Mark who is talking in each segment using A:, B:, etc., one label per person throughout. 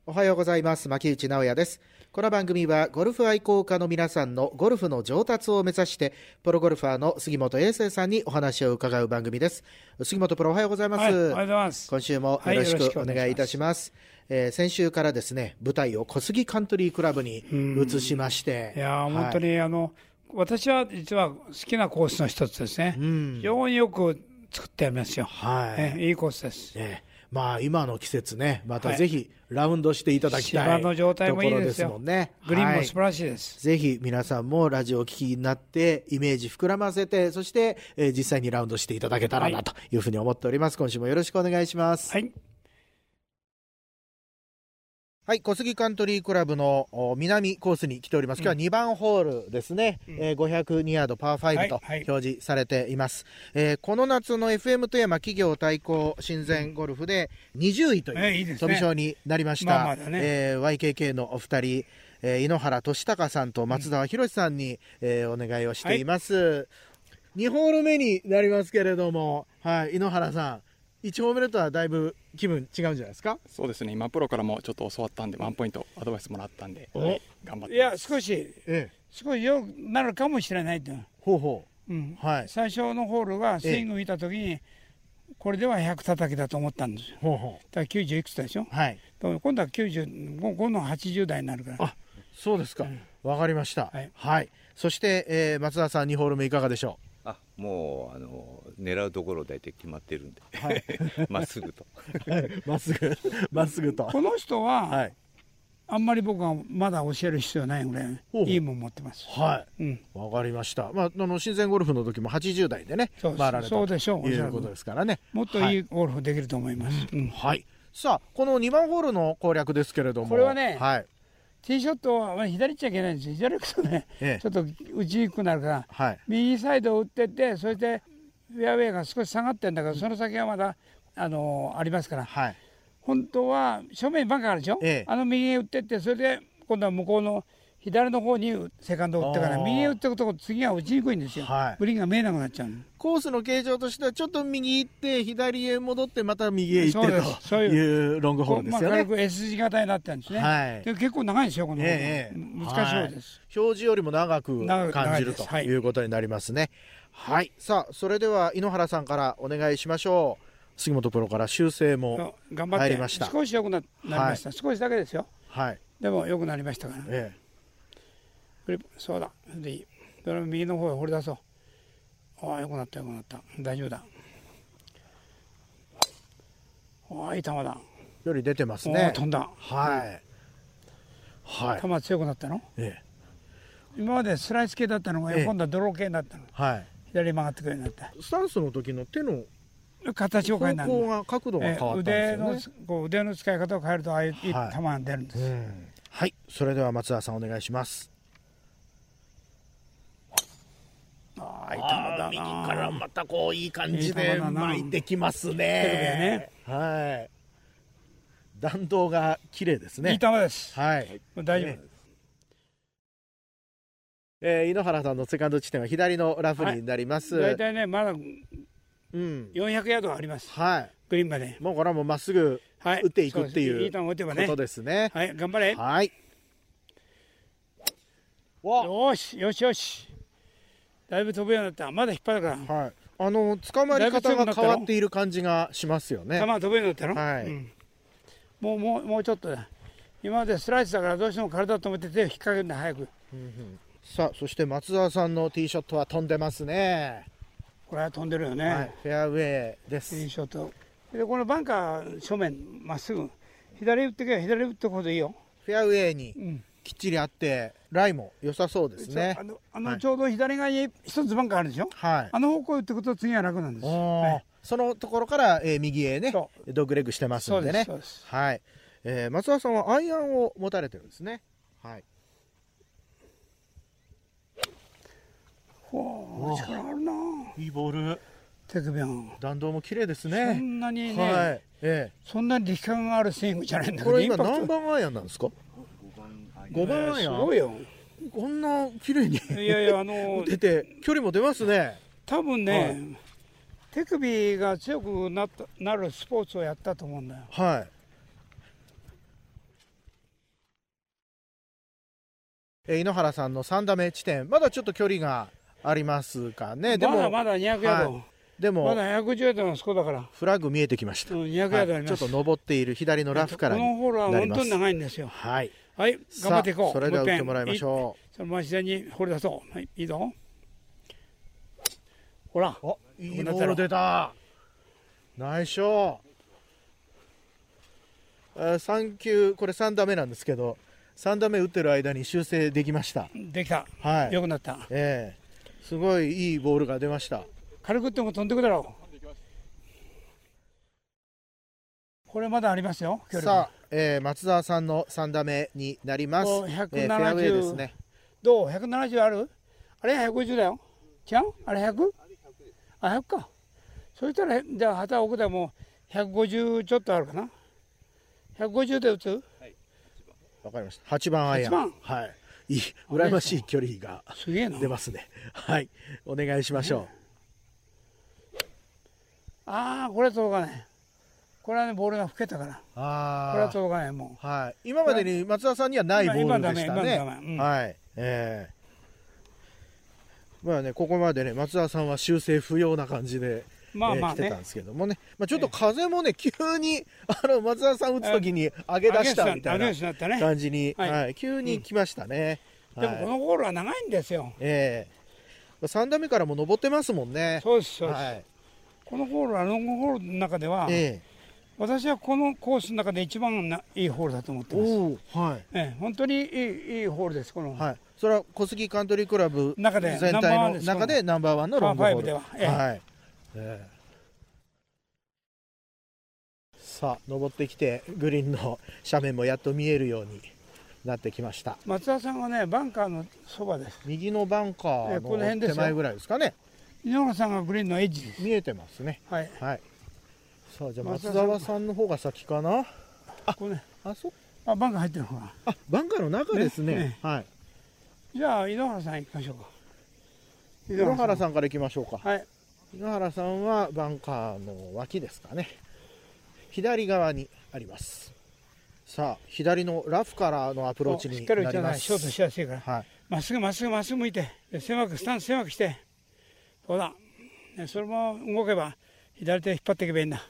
A: おはようございます。牧内直也です。この番組はゴルフ愛好家の皆さんのゴルフの上達を目指してプロゴルファーの杉本英生さんにお話を伺う番組です。杉本プロ、おはようございます。
B: はい、おはようございます。
A: 今週もよろしくお願いいたします。先週からですね、舞台を小杉カントリークラブに移しまして、
B: いや、本当に私は実は好きなコースの一つですね。非常によく作ってありますよ。いいコースです。
A: まあ今の季節ね、またぜひラウンドしていただきたい、
B: 芝の状態もいいですよ。
A: ところですもんね。
B: グリーンも素晴らしいです。
A: ぜひ皆さんもラジオを聞きになってイメージ膨らませて、そして、実際にラウンドしていただけたらなというふうに思っております。今週もよろしくお願いします。はい、小杉カントリークラブの南コースに来ております。今日は2番ホールですね。502ヤードパー5と表示されています。この夏の FM 富山企業対抗親善ゴルフで20位という飛び賞になりました。YKK のお二人、井ノ原俊孝さんと松澤弘さんに、お願いをしています。2ホール目になりますけれども、井ノ原さん、1ホーム目とはだいぶ気分違うんじゃないですか？
C: そうですね、今プロからもちょっと教わったんで、ワンポイントアドバイスもらったんで、頑張って。
B: いや、少し良くなるかもしれないと。最初のホールはスイング見たときに、これでは100叩きだと思ったんですよ。だから90いくつでしょ。今度は95の80代になるから。
A: あ、そうですか。わかりました。そして、松田さん、2ホール目いかがでしょう？
D: もう狙うところ大体決まってるんで、まっすぐと
A: まっすぐと。
B: この人は、あんまり僕はまだ教える必要ないぐらいいいもん持ってます。
A: わかりました。親善ゴルフの時も80代でね回られたということですからね、
B: もっといいゴルフできると思います。
A: さあ、この2番ホールの攻略ですけれども、
B: これはね、ティーショットは左行っちゃいけないんですよ。左行くとね、ちょっと打ちにくくなるから、右サイドを打ってって、そしてフェアウェイが少し下がってるんだけど、その先はまだありますから、本当は正面にバンカーあるでしょ、右へ打ってって、それで今度は向こうの左の方にセカンドを打ってから、右へ打っていくと次は打ちにくいんですよ。グリーンが見えなくなっちゃう。
A: コースの形状としてはちょっと右行って左へ戻ってまた右へ行ってというロングホールですよね。
B: 軽く S 字型になってるんですね。で結構長いんですよ、この難しいホールです。
A: 表示よりも長く感じるということになりますね。さあ、それでは井ノ原さんからお願いしましょう。杉本プロから修正も入りました。
B: 少し良くなりました。少しだけですよ。でも良くなりましたから。そうだ。でいい。それ右の方へ放り出そう。良くなった、良くなった。大丈夫だ。いい球だ。
A: より出てますね。
B: 飛んだ。球強くなったの？今までスライス系だったのが、今度はドロー系になったの。左に曲がってくるようになった。
A: スタンスの時の手の
B: 形を変えな
A: る。角度が変わったんですよね。
B: 腕の使い方を変えると、ああいう球が出るんです。
A: それでは松田さん、お願いします。右からまたいい感じで巻いてきますね。弾道が綺麗ですね。
B: いい球です。大丈夫です。
A: 井ノ原さんのセカンド地点は左のラフになります。
B: 大体ね、まだ400ヤードあります。グリーンまで。
A: もうこれはもうまっすぐ打っていくっていうことですね。
B: 頑張れ。よしよしよし。だいぶ飛ぶようになった。まだ引っ張るから。
A: 捕まり方が変わっている感じがしますよね。
B: 球飛ぶようになったの？もうちょっとだ。今までスライスだからどうしても体を止めて手を引っ掛けるんだ、早く。
A: さあ、そして松澤さんのティーショットは飛んでますね。
B: これは飛んでるよね。
A: フェアウェイです。
B: ティーショット。で、このバンカー正面まっすぐ左打ってけば左打ってこでいいよ。
A: フェアウェイにきっちりあって、ライも良さそうですね。
B: ちょうど左側に一つバンカーあるでしょ。あの方向打っていくと次は楽なんです。
A: そのところから右へね、ドッグレッグしてますんでね。松田さんはアイアンを持たれてるんですね。
B: 力あるな。
A: いいボール。
B: 手首
A: 弾道も綺麗ですね。
B: そんなにね、そんなに力感があるスイングじゃないんだけど。
A: これ今何番アイアンなんですか？5番アイアン。
B: すごいよ。
A: こんな綺麗に出て距離も出ますね。
B: 多分ね、手首が強くなるスポーツをやったと思うんだよ。
A: 井ノ原さんの3打目地点、まだちょっと距離がありますかね。でも
B: まだ200ヤード、
A: はい、でも
B: まだ150ヤードのそこだから、
A: フラッグ見えてきました。
B: 200ヤードあります、
A: はい、ちょっと登っている左のラフからになります。
B: このホールは本当に長いんですよ。
A: はい、
B: はい、頑張っていこう。
A: それでは打ってもらいましょう。
B: そのまま自然にホール出そう。はい、いいぞ。ほら、
A: いいボール出た。ナイスショー。3球、これ3打目なんですけど、3打目打ってる間に修正できました。
B: できた。
A: はい。
B: 良くなった。
A: すごいいいボールが出ました。
B: 軽く打っても飛んでくだろう。これまだありますよ。
A: さあ、松澤さんの3打目になります。フェアウェイですね。
B: どう ?170 ある？あれ150だよ。違う？あれ 100？ あ、100か。そしたら、じゃあ旗奥でも150ちょっとあるかな。150で打つ？はい。
A: わかりました。8番アイアン。はい。羨ましい距離が出ますね。はい。お願いしましょ
B: う。ああ、これ届かない。これはね、ボールが老けたから。これは届かない、もう。
A: はい。今までに松田さんにはないボールでしたね。はい。まあね、ここまでね、松田さんは修正不要な感じで。来てたんですけどもね、ちょっと風もね、急に松田さん打つときに上げ出したみたいな感じに、急に来ましたね。
B: でもこのホールは長いんですよ。
A: 3打目からも登ってますもんね。
B: そうです、そうです。このホールはロングホールの中では、私はこのコースの中で一番いいホールだと思ってます。本当にいいホールです、この。
A: それは小杉カントリークラブ全体の中でナンバーワンのロングホールでは。さあ登ってきてグリーンの斜面もやっと見えるようになってきました。
B: 松田さんはね、バンカーのそばです。
A: 右のバンカーの手前ぐらいですかね。
B: 井ノ原さんがグリーンのエッジです。
A: 見えてますね。
B: はい、
A: はい。さあじゃあ松澤さんの方が先かな。
B: これね、
A: バ
B: ンカー入ってるのか
A: な。バンカーの中ですね。はい。
B: じゃあ井ノ原さん行きましょうか。
A: 井ノ原さんから行きましょうか。
B: はい。
A: 井ノ原さんはバンカーの脇ですかね。左側にあります。さあ左のラフからのアプローチになります。しっかり打ちなさい。
B: ショートしやすいから。まっすぐまっすぐまっすぐ向いて、スタンス狭くして、そうだ。それも動けば左手引っ張っていけばいいんだ。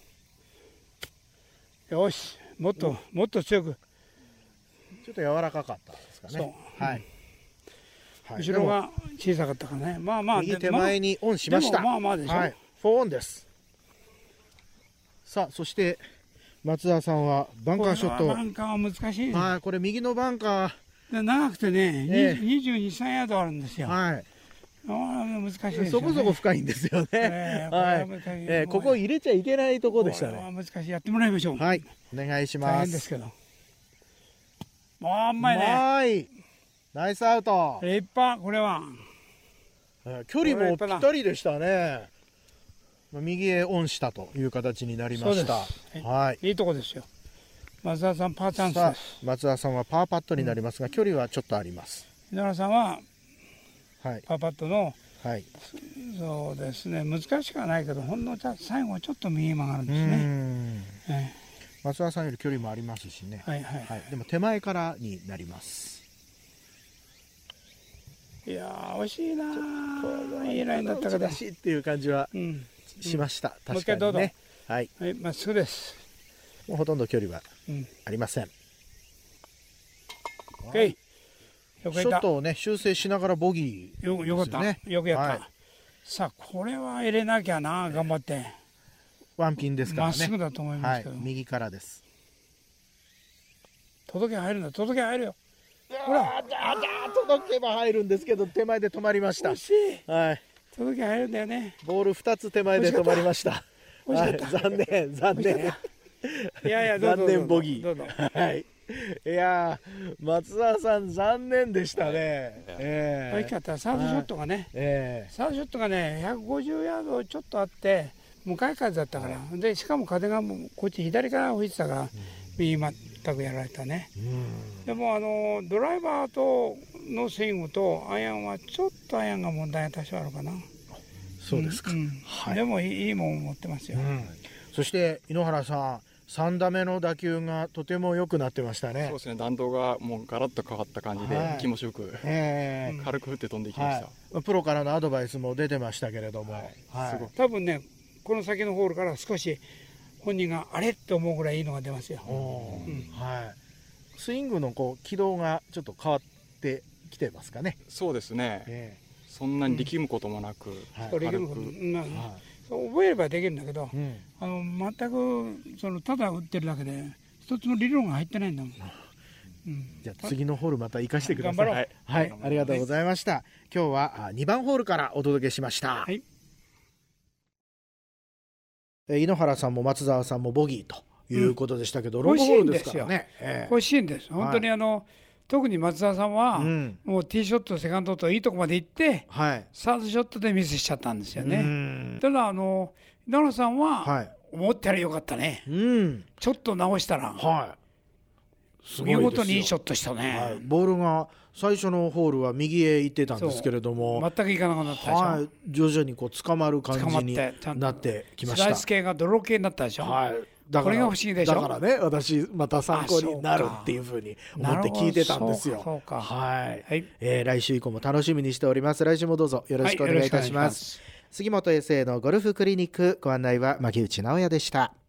B: よし、もっと強く。
A: ちょっと柔らかかったですかね。はい。
B: 後ろが小さかったからね。
A: 右手前にオンしました。
B: まあでしょ。
A: 4オンです。さあそして松田さんはバンカーショット。
B: バンカーは難しいね。
A: これ右のバンカ
B: ー長くてね、22、3ヤードあるんですよ。難しいですよね。
A: そこそこ深いんですよね。ここ入れちゃいけないところでしたね。
B: 難しい。やってもらいましょう。
A: はい、お願いします。
B: 大変ですけど。うまいね。
A: ナイスアウト。
B: 立派、これは。
A: 距離もぴったりでしたね。右へオンしたという形になりました。
B: いいとこですよ。松田さんパーチャンスです。
A: 松田さんはパーパットになりますが、距離はちょっとあります。
B: 井ノ原さんはパーパットの、そうですね、難しくはないけど、ほんの最後ちょっと右曲がるんですね。
A: 松田さんより距離もありますしね。でも手前からになります。
B: いやー惜しいなー。いいラインだったから。
A: 惜しいっていう感じはしました。確かにね。はい。
B: まっすぐです。
A: もうほとんど距離はありません。
B: ショ
A: ットをね修正しながらボギー。
B: よかったね。よくやった。さあこれは入れなきゃな、頑張って。
A: ワンピンですからね。
B: まっすぐだと思いますけど。
A: 右からです。
B: 届け入るんだ。届け入るよ。
A: ほら、届けば入るんですけど手前で止まりました。
B: 惜しい。届け入るんだよね。
A: ボール2つ手前で止まりました。残念。
B: いや
A: 残念ボギー。いや松田さん残念でしたね。
B: 大きかった。サードショットがね、150ヤードちょっとあって向かい風だったから。でしかも風がこっち左から吹いてたから右全くやられたね。でもドライバーとのスイングとアイアンはちょっとアイアンが問題が多少あるかな。
A: そうですか。
B: でもいいもん持ってますよ。
A: そして井ノ原さん 3打目の打球がとても良くなってましたね。
C: そうですね、弾道がもうガラッと変わった感じで、
A: はい、
C: 気持ちよく、軽く振って飛んでいきました、
A: はい、プロからのアドバイスも出てましたけれども、
B: すごい多分ね、この先のホールから少し本人があれって思うぐらいいいのが出ますよ。
A: はい、スイングのこう軌道がちょっと変わってきてますかね。
C: そうですね、そんなに力むこともなく、軽く、
B: 覚えればできるんだけど、全くただ打ってるだけで一つの理論が入ってないんだもん。
A: じゃあ次のホールまた生かしてください。
B: はい、
A: はい、ありがとうございました。今日は2番ホールからお届けしました。井ノ原さんも松澤さんもボギーということでしたけど、ロングホールですからね。
B: 欲しいんです。本当に特に松澤さんは、もうティーショット、セカンドといいとこまで行って、サードショットでミスしちゃったんですよね。ただ井ノ原さんは、思ったらよかったね。ちょっと直したら、見事にいいショットしたね。
A: ボールが最初のホールは右へ行ってたんですけれども、
B: 全くいかなくなったでしょ。
A: 徐々にこう捕まる感じになってきました。
B: スライス系が泥系になったでしょ。これが不思議でしょ。
A: だからね、私また参考になるっていうふうに思って聞いてたんですよ。来週以降も楽しみにしております。来週もどうぞよろしくお願いいたします。杉本エセのゴルフクリニック、ご案内は牧内直哉でした。